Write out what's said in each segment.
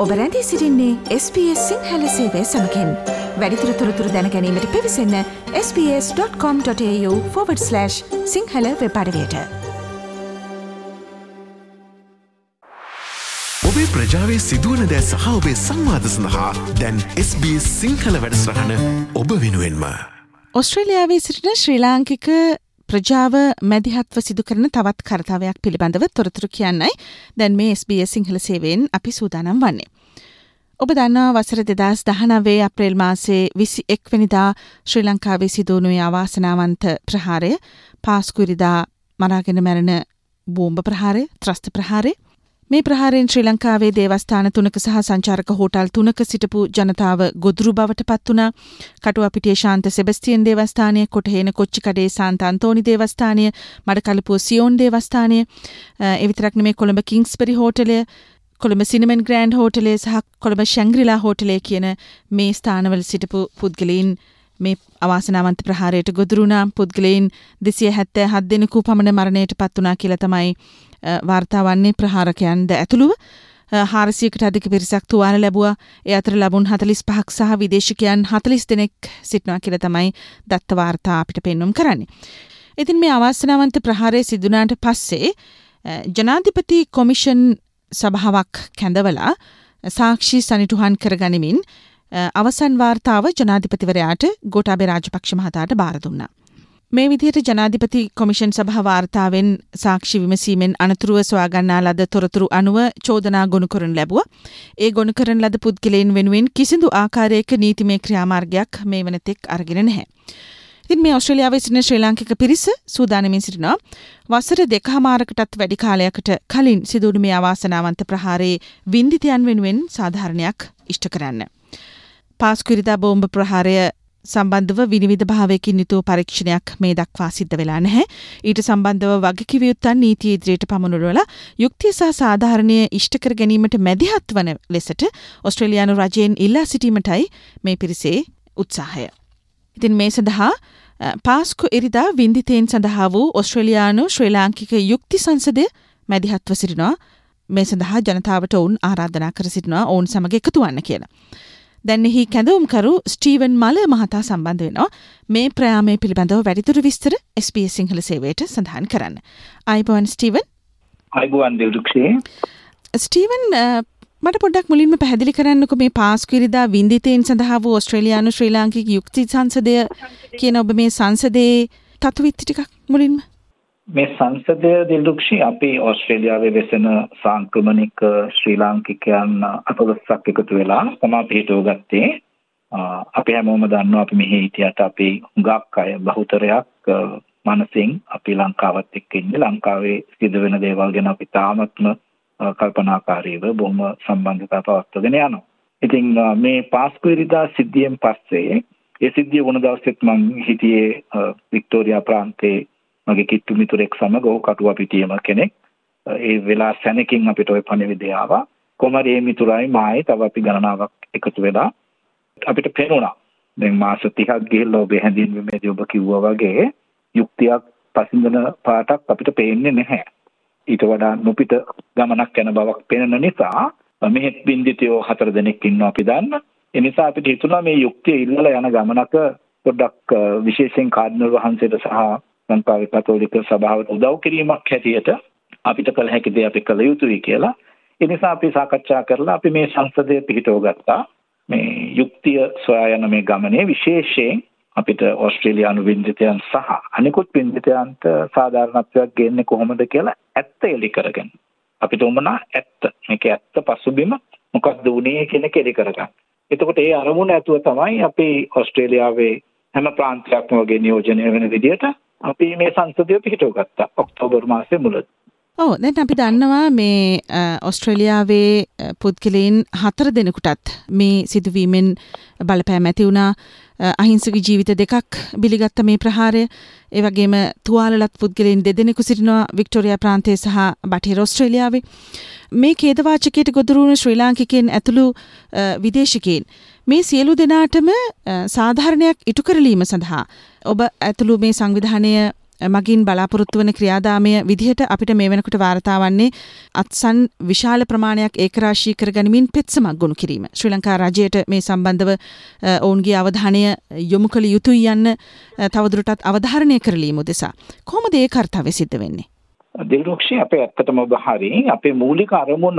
ඔබ රැඳී සිටින්නේ SBS සිංහල සේවය සමගින්. වැඩිදුර තොරතුරු දැන ගැනීමට පිවිසන්න sbs.com.au/සිංහල වෙබ් අඩවියට. ඔබේ ප්‍රජාවේ සිදුවන දෑ සහ ඔබේ සංවාද සඳහා දැන් SBS සිංහල වැඩසටහන ඔබ වෙනුවෙන්ම. ඔස්ට්‍රේලියාවේ සිටින ශ්‍රී ලාංකික ප්‍රජාව මැදිහත්ව සිදු කරන තවත් කර්තව්‍යයක් පිළිබඳව තොරතුරු කියන්නයි දැන් මේ SBS සිංහල සේවයෙන් අපි සූදානම් වන්නේ. ඔබ දන්නා වසර 2019 අප්‍රේල් මාසයේ 21 වෙනිදා ශ්‍රී ලංකාවේ සිදුවුණු අවාසනාවන්ත ප්‍රහාරය, පාස්කුරිදා මරාගෙන මැරෙන බෝම්බ ප්‍රහාරය, ත්‍රස්ත ප්‍රහාරය. මේ ප්‍රහාරයෙන් ශ්‍රී ලංකාවේ දේවස්ථාන 3ක සහ සංචාරක හෝටල් 3ක සිටපු ජනතාව ගොදුරු බවට පත් වුණා. කටුවපිටියේ ශාන්ත සෙබස්තියන් දේවස්ථානය, කොටහේන කොච්චිකඩේ සාන්ත අන්තෝනි දේවස්ථානය, මඩකලපුව සියෝන් දේවස්ථානය, ඒ විතරක් නෙමෙයි කොළඹ කිංස්බරි හෝටලය, කොළඹ සිනමන් ග්‍රෑන්ඩ් හෝටලය සහ කොළඹ ශැංග්‍රිලා හෝටලය කියන මේ ස්ථානවල සිටපු පුද්ගලයන් මේ අවාසනාවන්ත ප්‍රහාරයට ගොදුරු වුණා. පුද්ගලයන් 277 දෙනෙකු පමණ මරණයට පත් වුණා කියලා තමයි වාර්තා වන්නේ. ප්‍රහාරකයන්ද ඇතුළුව 400කට අධික පිරිසක් තුවාල ලැබුවා. ඒ අතර ලබුන් 45ක් සහ විදේශිකයන් 40 දෙනෙක් සිටිනවා කියලා තමයි දත්ත වාර්තා අපිට පෙන්වුම් කරන්නේ. ඉතින් මේ අවාසනාවන්ත ප්‍රහාරය සිදුනාට පස්සේ ජනාධිපති කොමිෂන් සභාවක් කැඳවලා සාක්ෂි සනිටුහන් කරගනිමින් අවසන් වාර්තාව ජනාධිපතිවරයාට ගෝඨාභය රාජපක්ෂ මහතාට බාර දුන්නා. මේ විදිහට ජනාධිපති කොමිෂන් සභා වාර්තාවෙන් සාක්ෂි විමසීමෙන් අනතුරුව සොයාගන්නා ලද තොරතුරු අනුව චෝදනා ගොනු කරනු ලැබුවා. ඒ ගොනු කරන ලද පුද්ගලයන් වෙනුවෙන් කිසිදු ආකාරයක නීතිමය ක්‍රියාමාර්ගයක් මේ වනතෙක් අරගෙන නැහැ. ඉතින් මේ ඔස්ට්‍රේලියාවේ සිටින ශ්‍රී ලාංකික පිරිස සූදානමින් සිටිනවා වසර 2කමාරකටත් වැඩි කාලයකට කලින් සිදුවුණු මේ අවාසනාවන්ත ප්‍රහාරයේ වින්දිතයන් වෙනුවෙන් සාධාරණයක් ඉෂ්ට කරන්න. පාස්කුරිදා බෝම්බ ප්‍රහාරය සම්බන්ධව විනිවිද භාවයකින් යුතු පරීක්ෂණයක් මේ දක්වා සිද්ධ වෙලා නැහැ. ඊට සම්බන්ධව වගකීම් යුත්තන් නීතිය ඉදිරියට පමුණුවලා යුක්තිය සහ සාධාරණය ඉෂ්ට කර ගැනීමට මැදිහත් වන ලෙසට ඔස්ට්‍රේලියානු රජයෙන් ඉල්ලා සිටීමටයි මේ පිරිසේ උත්සාහය. ඉතින් මේ සඳහා පාස්කු ඉරිදා වින්දිතයන් සඳහා වූ ඔස්ට්‍රේලියානු ශ්‍රී ලාංකික යුක්ති සංසදය මැදිහත්ව සිටිනවා. මේ සඳහා ජනතාවට ඔවුන් ආරාධනා කර සිටිනවා ඔවුන් සමග එකතු වන්න කියලා. දැන් එහි කැඳවුම්කරු ස්ටීවන් මල මහතා සම්බන්ධ වෙනවා මේ ප්‍රයාමයේ පිළිබඳව වැඩිදුර විස්තර SBS සිංහල සේවයට සඳහන් කරන්න. අයිබෝන් ස්ටීවන්. අයිබෝන් දිල්දුක්ෂේ. ස්ටීවන් මට පොඩ්ඩක් මුලින්ම පැහැදිලි කරන්නකෝ මේ පාස්කුරිදා වින්දිතයන් සඳහා වූ ඔස්ට්‍රේලියානු ශ්‍රී ලාංකික යුක්ති සංසදය කියන ඔබ මේ සංසදයේ තත්ත්වවිත්ති ටිකක් මුලින්ම. මේ සංසදය දිල්දුක්ෂි අපේ ඔස්ට්‍රේලියාවේ වෙසෙන සංක්‍රමණික ශ්‍රී ලාංකිකයන් 18ක් එකතු වෙලා තමයි පිටව ගත්තේ. අපි හැමෝම දන්නවා අපි මෙහි හිටියට අපේ හුඟක් අය බහුතරයක් මනසින් අපි ලංකාවත් එක්ක ඉන්නේ. ලංකාවේ සිදු වෙන දේවල් ගැන අපි තාමත්ම කල්පනාකාරීව බොහොම සම්බන්ධතා පවත්වාගෙන යනවා. ඉතින් මේ පාස්කුරිදා සිද්ධියෙන් පස්සේ ඒ සිද්ධිය වුණ දවසෙත් මම හිටියේ වික්ටෝරියා ප්‍රාන්තයේ මගේ කිට්ටු මිතුරෙක් සමග කටුවපිටියේම කෙනෙක්. ඒ වෙලාව සැනකින් අපිට ওই පණිවිඩය ආවා. කොහමද මේ මිතුරයි මායි තව අපි ගණනාවක් එකතු වෙලා අපිට පේනවා. දැන් මාස 30ක් ගිහිල්ලා ඔබ හැඳින්වීමේදී ඔබ කිව්වා වගේ යුක්තියක් පසින්දන පාටක් අපිට පේන්නේ නැහැ. ඊට වඩා නොපිට ගමනක් යන බවක් පේන නිසා මෙහෙත් බින්දිතයෝ 4 දෙනෙක් ඉන්නවා අපි දන්න. ඒ නිසා අපිට හිතුණා මේ යුක්තිය ඉල්ලලා යන ගමනක පොඩ්ඩක් විශේෂයෙන් කාඩිනල් වහන්සේට සහ ලංකාවේ කතෝලික සභාවට උදව් කිරීමක් හැටියට අපිට කළ හැකි දේ අපි කළ යුතුයි කියලා. ඒ නිසා අපි සාකච්ඡා කරලා අපි මේ සංසදය පිහිටව ගත්තා. මේ යුක්තිය සොයා යන මේ ගමනේ විශේෂයෙන් අපිට ඕස්ට්‍රේලියානු වින්දිතයන් සහ අනිකුත් වින්දිතයන්ට සාධාරණත්වයක් ගේන්නේ කොහොමද කියලා ඇත්ත එලි කරගෙන. අපිට උමනා ඇත්ත. මේක ඇත්ත පසුබිම මොකක්ද උනේ කියන එක එලි කරගන්න. එතකොට ඒ අරමුණ ඇතුව තමයි අපි ඕස්ට්‍රේලියාවේ හැම ප්‍රාන්තයක්ම වගේ නියෝජනය වෙන විදිහට අපි මේ සංසදය පිහිටව ගත්තා ඔක්තෝබර් මාසයේ මුලදී. දැන් අපි දන්නවා මේ ඔස්ට්‍රේලියාවේ පුද්ගලයන් 4 දෙනෙකුටත් මේ සිදුවීමෙන් බලපෑම ඇති වුණා. අහිංසක ජීවිත 2ක් බිලිගත්ත මේ ප්‍රහාරය. ඒ වගේම තුවාලලත් පුද්ගලයන් 2 දෙනෙකු සිටිනවා වික්ටෝරියා ප්‍රාන්තයේ සහ බටහිර ඔස්ට්‍රේලියාවේ. මේ ඛේදවාචකයට ගොදුරු වුණු ශ්‍රී ලාංකිකයන් ඇතුළු විදේශිකයන් මේ සියලු දෙනාටම සාධාරණයක් ඉටු කරලීම සඳහා ඔබ ඇතුළු මේ සංවිධානය මගින් බලාපොරොත්තු වන ක්‍රියාදාමය විදිහට අපිට මේ වෙනකොට වාර්තා වන්නේ අත්සන් විශාල ප්‍රමාණයක් ඒකරාශී කර ගනිමින් පෙත්සමක් ගොනු කිරීම. ශ්‍රී ලංකා රජයට මේ සම්බන්ධව ඔවුන්ගේ අවධානය යොමු කළ යුතුයි යන්න තවදුරටත් අවධාරණය කරලීම උදෙසා. කොහොමද ඒ කාර්යය සිද්ධ වෙන්නේ? දිල්රුක්ෂි අපේ ඇත්තටම ඔබ හරි. අපේ මූලික අරමුණ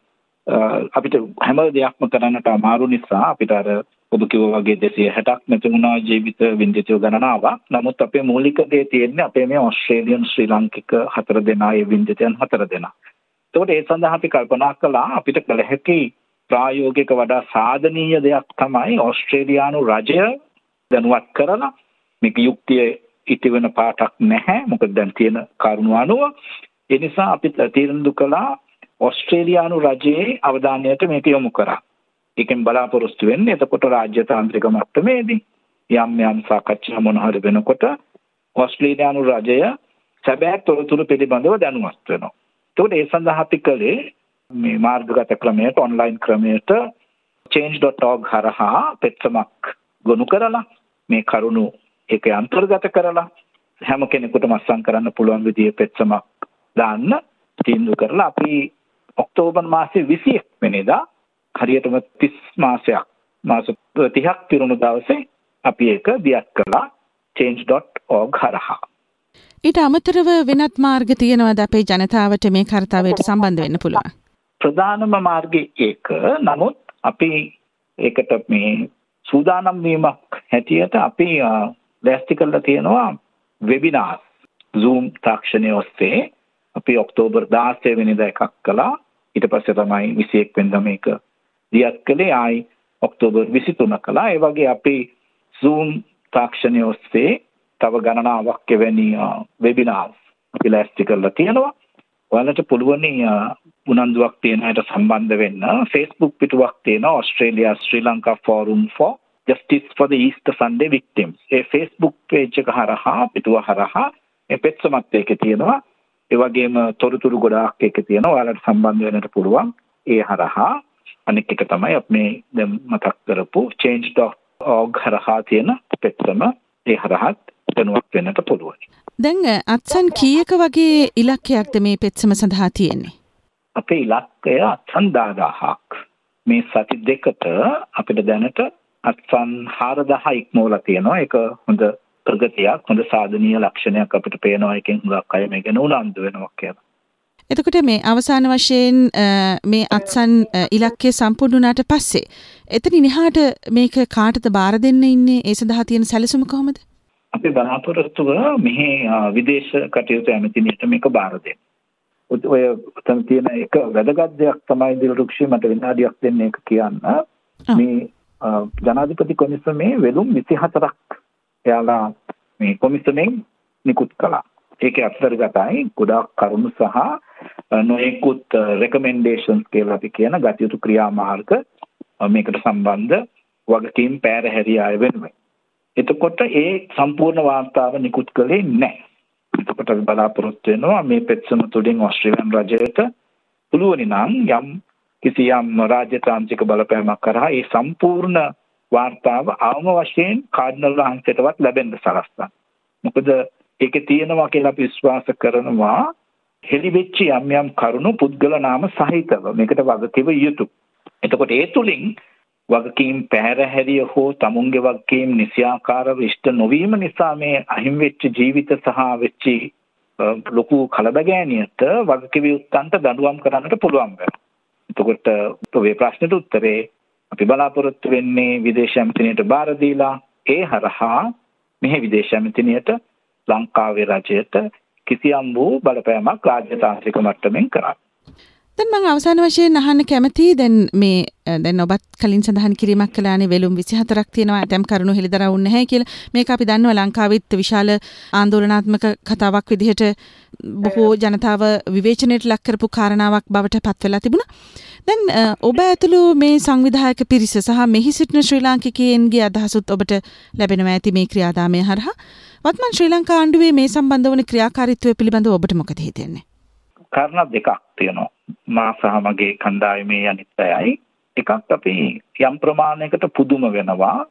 අපිට හැම දෙයක්ම කරන්නට අමාරු නිසා අපිට අර ඔබ කිව්වා වගේ 260ක් නැතිුණා ජීවිත වින්දිතය ගණනාවක්. නමුත් අපේ මූලික දේ තියෙන්නේ අපේ මේ ඕස්ට්‍රේලියන් ශ්‍රී ලාංකික 4 දෙනා ඒ වින්දිතයන් 4 දෙනා. ඒකට ඒ සඳහා අපි කල්පනා කළා අපිට කළ හැකි ප්‍රායෝගික වඩා සාධනීය දෙයක් තමයි ඕස්ට්‍රේලියානු රජය දැනුවත් කරලා මේක යුක්තිය ඉතිවෙන පාටක් නැහැ. මොකද දැන් තියෙන කරුණු අනුව ඒ නිසා අපි තීරණය කළා ඕස්ට්‍රේලියානු රජයේ අවධානයට මේක යොමු කරා. ඒකෙන් බලාපොරොත්තු වෙන්නේ එතකොට රාජ්‍ය තාන්ත්‍රික මට්ටමේදී යම් සාකච්ඡා මොන හරි වෙනකොට ඕස්ට්‍රේලියානු රජය සැබෑ තොරතුරු පිළිබඳව දැනුවත් වෙනවා. ඒකට ඒ සඳහා අපි කළේ මේ මාර්ගගත ක්‍රමයට ඔන්ලයින් ක්‍රමයට change.org හරහා පෙත්සමක් ගොනු කරලා මේ කරුණු ඒක අන්තර්ගත කරලා හැම කෙනෙකුටම අත්සන් කරන්න පුළුවන් විදිහේ පෙත්සමක් දාන්න තීන්දුව කරලා අපි ඔක්තෝබර් මාසයේ 21 වෙනිදා හරියටම 30 මාස 30ක් පිරුණු දවසේ අපි ඒක දියත් කළා change.org හරහා. ඊට අමතරව වෙනත් මාර්ග තියෙනවද අපේ ජනතාවට මේ කාර්යයට සම්බන්ධ වෙන්න පුළුවන්? ප්‍රධානම මාර්ගය ඒක. නමුත් අපි ඒකට මේ සූදානම් වීමක් හැටියට අපි දැස්ති කරලා තියෙනවා වෙබිනාර් Zoom තාක්ෂණය ඔස්සේ අපි ඔක්තෝබර් 16 වෙනිදා එකක් කළා. ඊට පස්සේ තමයි 21 වෙනිදා මේක දියත් කළේ. ආයි ඔක්තෝබර් 23 කළා. ඒ වගේ අපි Zoom තාක්ෂණය ඔස්සේ තව ගණනාවක් එවැනි වෙබිනාර් අපි දැස්ති කරලා තියෙනවා. ඔයාලට පුළුවන් උනන්දුවක් තියෙන අයට සම්බන්ධ වෙන්න. Facebook පිටුවක් තියෙනවා Australia Sri Lanka Forum for Justice for the Easter Sunday Victims. A Facebook page එක හරහා පිටුව හරහා මේ පෙත්සමත් ඒකේ තියෙනවා. ඒ වගේම තොරතුරු ගොඩාක් ඒකේ තියෙනවා. ඔයාලට සම්බන්ධ වෙන්නට පුළුවන් ඒ හරහා. අනෙක් එක තමයි අපි මේ දැන් මතක් කරපු change.org හරහා තියෙන පෙත්සම ඒ හරහාත් දැනුවත් වෙන්නට පුළුවන්. දැන් අත්සන් කීයක වගේ ඉලක්කයක්ද මේ පෙත්සම සඳහා තියෙන්නේ? අපේ ඉලක්කය අත්සන් 10000ක්. මේ සති දෙකට අපිට දැනට අත්සන් 4000 ඉක්මවලා තියෙනවා. ඒක හොඳ ප්‍රගතියක්, හොඳ සාධනීය ලක්ෂණයක් අපිට පේනවා. එකෙන් හුඟක් අය මේක උනන්දු වෙනවා කියලා. එතකොට මේ අවසාන වශයෙන් මේ අත්සන් ඉලක්කය සම්පූර්ණ වුණාට පස්සේ එතනින් එහාට මේක කාටද බාර දෙන්න ඉන්නේ? ඒ සඳහා තියෙන සැලසුම කොහොමද? අපේ බලාපොරොත්තුව මෙහි විදේශ කටයුතු ඇමතිනියට මේක බාර දෙන්න. ඔය තම තියෙන එක වැදගත් දෙයක් තමයි දිලරුක්ෂි මට විනාඩියක් දෙන්න ඒක කියන්න. මේ ජනාධිපති කොමිසමේ වෙළුම් 24ක් එයාලා මේ කොමිසමෙන් නිකුත් කළා. ඒකේ අත්දැකීම් ගොඩාක් කරුණු සහ නොයෙකුත් රෙකමෙන්ඩේෂන්ස් කියලා අපි කියන ගතියුතු ක්‍රියාමාර්ග මේකට සම්බන්ධ වගකීම් පැහැරහැරියාය වෙනුවෙන්. එතකොට ඒ සම්පූර්ණ වාර්තාව නිකුත් කළේ නැහැ. එතකොට අපි බලාපොරොත්තු වෙනවා මේ පෙත්සම තුළින් ඕස්ට්‍රේලියානු රජයට පුළුවනි නම් යම් කිසියම් රාජ්‍යතාන්ත්‍රික බලපෑමක් කරා ඒ සම්පූර්ණ වාර්තාව අවම වශයෙන් කාඩිනල් වහන්සේටවත් ලැබෙන්න සලස්වන්න. මොකද ඒකේ තියෙනවා කියලා අපි විශ්වාස කරනවා හෙළිවෙච්ච යම් කරුණු පුද්ගල නාම සහිතව මේකට වගකිව යුතුය. එතකොට ඒ තුලින් වගකීම් පැහැරහැරිය හෝ තමුන්ගේ වගකීම් නිසියාකාරව ඉෂ්ට නොවීම නිසා මේ අහිමි වෙච්ච ජීවිත සහ වෙච්ච ලොකු කලබගෑනියට වගකීම් යුක්තන්ට දඬුවම් කරන්නට පුළුවන් වෙනවා. එතකොට ඔය ප්‍රශ්නෙට උත්තරේ අපි බලාපොරොත්තු වෙන්නේ විදේශ ඇමතිනියට බාර දීලා ඒ හරහා මෙහි විදේශ ඇමතිනියට ලංකාවේ රජයට කිසියම් වූ බලපෑමක් රාජ්‍යතාන්ත්‍රික මට්ටමින් කරන්න. දැන් මම අවසාන වශයෙන් අහන්න කැමතියි දැන් ඔබත් කලින් සඳහන් කිරීමක් කළානේ වෙළුම් 24ක් තියෙනවා ඇතම් කරුණු හෙළිදරව් නැහැ කියලා. මේක අපි දන්නවා ලංකාවෙත් විශාල ආందోලනාත්මක කතාවක් විදිහට බොහෝ ජනතාව විවේචනයට ලක් කරපු කාරණාවක් බවට පත් වෙලා තිබුණා. දැන් ඔබ ඇතුළු මේ සංවිධායක පිරිස සහ මෙහි සිටින ශ්‍රී ලාංකිකයන්ගේ අදහසුත් ඔබට ලැබෙනවා ඇති මේ ක්‍රියාදාමය හරහා. වත්මන් ශ්‍රී ලංකා ආණ්ඩුවේ මේ සම්බන්ධ වන ක්‍රියාකාරීත්වය පිළිබඳව ඔබට මොකද හිතෙන්නේ? කාරණා දෙකක් තියෙනවා. මා සහ මගේ කණ්ඩායමේ අනිත් අයයි එකක් අපි යම් ප්‍රමාණයකට පුදුම වෙනවා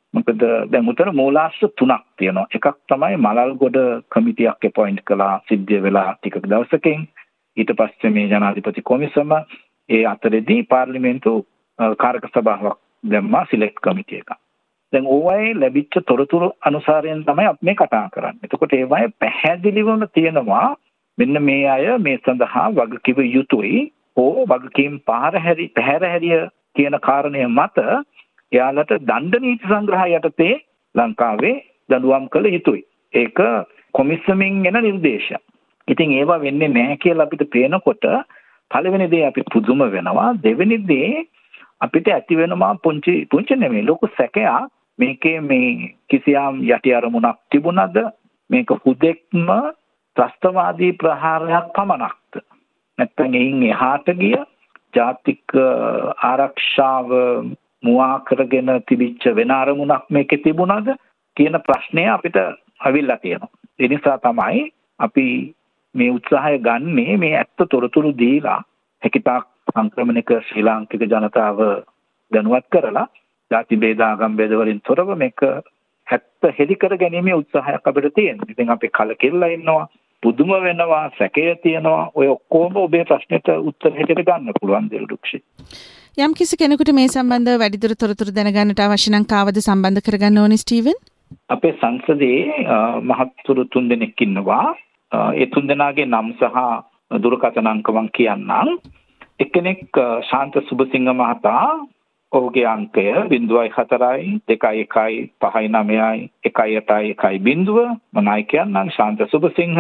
මොකද දැන් උතර මූලාශ්‍ර 3ක් තියෙනවා. එකක් තමයි මලල්ගොඩ කමිටියක් අපොයින්ට් කළා සිද්ධිය වෙලා ටික දවසකින්. ඊට පස්සේ මේ ජනාධිපති කොමිසම ඒ අතරේදී පාර්ලිමේන්තු කාරක සභාවක් දැම්මා සිලෙක්ට් කමිටි එක. දැන් ඕවයේ ලැබිච්ච තොරතුරු අනුසාරයෙන් තමයි අපි මේ කතා කරන්නේ. එතකොට ඒවයේ පැහැදිලිවම තියෙනවා මෙන්න මේ අය මේ සඳහා වගකිව යුතුයි හෝ වගකීම් පැහැරහැරිය කියන කාරණය මත එයාලට දණ්ඩ නීති සංග්‍රහය යටතේ ලංකාවේ දඬුවම් කළ යුතුයි. ඒක කොමිසමෙන් එන නිර්දේශයක්. ඉතින් ඒවා වෙන්නේ නැහැ කියලා අපිට පේනකොට පළවෙනි දේ අපි පුදුම වෙනවා. දෙවෙනි දේ අපිට ඇති වෙනවා පුංචි නෙමෙයි ලොකු සැකයක්. මේකේ මේ කිසියම් යටි අරමුණක් තිබුණද මේක හුදෙක්ම ත්‍රස්තවාදී ප්‍රහාරයක් පමණක්ද නැත්නම් එයින් එහාට ගිය ජාතික ආරක්ෂාව මුවා කරගෙන තිබිච්ච වෙන අරමුණක් මේකේ තිබුණද කියන ප්‍රශ්නය අපිට අවිල්ලා තියෙනවා. ඒ නිසා තමයි අපි මේ උත්සාහය ගන්නේ මේ ඇත්ත තොරතුරු දීලා හැකිතාක් සංක්‍රමණික ශ්‍රී ලාංකික ජනතාව දැනුවත් කරලා ජාති ભેද ආගම් ભેද වලින් තොරව මේක ඇත්ත හෙළි කර ගැනීමේ උත්සාහයක් අපිට තියෙනවා. ඉතින් අපි කලකිරලා ඉන්නවා, පුදුම වෙනවා, සැකය තියෙනවා. ඔය ඔක්කොම ඔබේ ප්‍රශ්නෙට උත්තර හැටියට ගන්න පුළුවන් දිල්රුක්ෂි. යම් කිසි කෙනෙකුට මේ සම්බන්ධව වැඩිදුර තොරතුරු දැනගන්නට අවශ්‍ය නම් කාවද සම්බන්ධ කරගන්න ඕනේ ස්ටීවන්? අපේ සංසදයේ මහත්තුරු 3 දෙනෙක් ඉන්නවා. ඒ 3 දෙනාගේ නම් සහ දුරකථන අංක මම කියන්නම්. එක්කෙනෙක් ශාන්ත සුබසිංහ මහතා, ඔහුගේ අංකය 04 21 59 1810. මම කියන්නම් ශාන්ත සුබසිංහ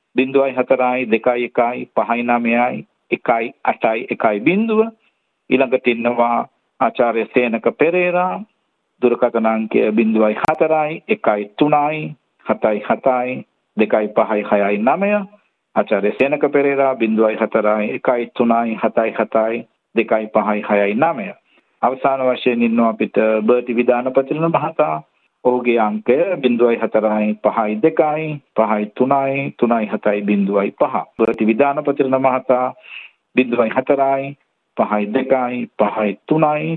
04 21 59 1810. ඊළඟට ඉන්නවා ආචාර්ය සේනක පෙරේරා, දුරකථන අංකය 04 13 77 2569. ආචාර්ය සේනක පෙරේරා 04 13 77 2569. අවසාන වශයෙන් ඉන්නවා අපිට බර්ටි විදානපතිරණ මහතා. ඔහුගේ අංකය 04 52 53 37 බර්ටි විදානපතිරණ මහතා 04 52 53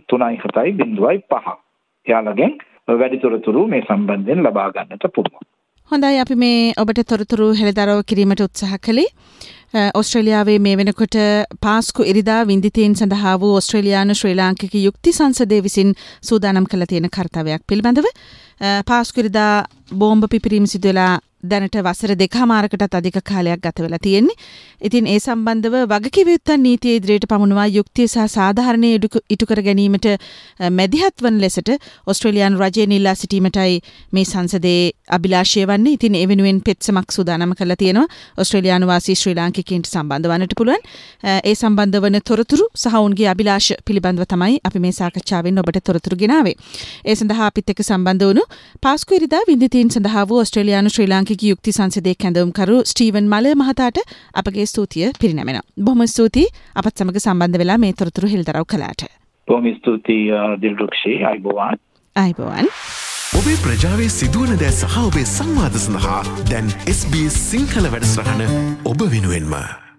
37 එයාලගෙන් වැඩිතොරතුරු මේ සම්බන්ධයෙන් ලබා ගන්නට පුළුවන්. හොඳයි, අපි මේ ඔබට තොරතුරු හෙළිදරව් කිරීමට උත්සාහ කළේ. ඔස්ට්‍රේලියාවේ මේ වෙනකොට පාස්කු ඉරිදා වින්දිතීන් සඳහා වූ ඔස්ට්‍රේලියානු ශ්‍රී ලාංකික යුක්ති සංසදය විසින් සූදානම් කළ තියෙන කර්තව්‍යයක් පිළිබඳව පාස්කු ඉරිදා බෝම්බ පිපිරීම සිදු වෙලා දැනට වසර 2කමාරකටත් අධික කාලයක් ගත වෙලා තියෙන්නේ. ඉතින් ඒ සම්බන්ධව වගකීම් යුක්තන් නීතිය ඉදිරියට පමුණුවා යුක්තිය සහ සාධාරණය ඉටු කර ගැනීමට මැදිහත් වන ලෙසට ඔස්ට්‍රේලියානු රජයෙන් ඉල්ලා සිටීමටයි මේ සංසදයේ අභිලාෂය වන්නේ. ඉතින් ඒ වෙනුවෙන් පෙත්සමක් සූදානම් කරලා තියෙනවා. ඔස්ට්‍රේලියානු වාසී ශ්‍රී ලාංකිකයින්ට සම්බන්ධ වන්නට පුළුවන්. ඒ සම්බන්ධ වන තොරතුරු සහ ඔවුන්ගේ අභිලාෂ පිළිබඳව තමයි අපි මේ සාකච්ඡාවෙන් ඔබට තොරතුරු ගෙනාවේ. ඒ සඳහා අපිත් එක්ක සම්බන්ධ වුණු පාස්කු ඉරිදා වින්දිතීන් සඳහා වූ ඔස්ට්‍රේලියානු ශ්‍රී ලාංකික යුක්ති සංසදයේ කැඳවුම්කරු ස්ටීවන් මල මහතාට අපගේ ස්තුතිය පිරිනැමෙනවා. බොහොම ස්තුතියි අපත් සමග සම්බන්ධ වෙලා මේ තොරතුරු හෙළිදරව් කළාට. බොහොම ස්තුතියි දිල්රුක්ෂි. අයිබෝවන්. ඔබේ ප්‍රජාවේ සිදුවන දෑ සහ ඔබේ සංවාද සඳහා දැන් SBS සිංහල වැඩසටහන ඔබ වෙනුවෙන්ම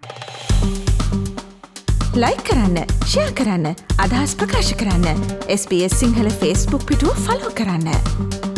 ලයික් කරන්න, ෂෙයා කරන්න, අදහස් ප්‍රකාශ කරන්න. SBS සිංහල Facebook පිටුව ෆලෝ කරන්න.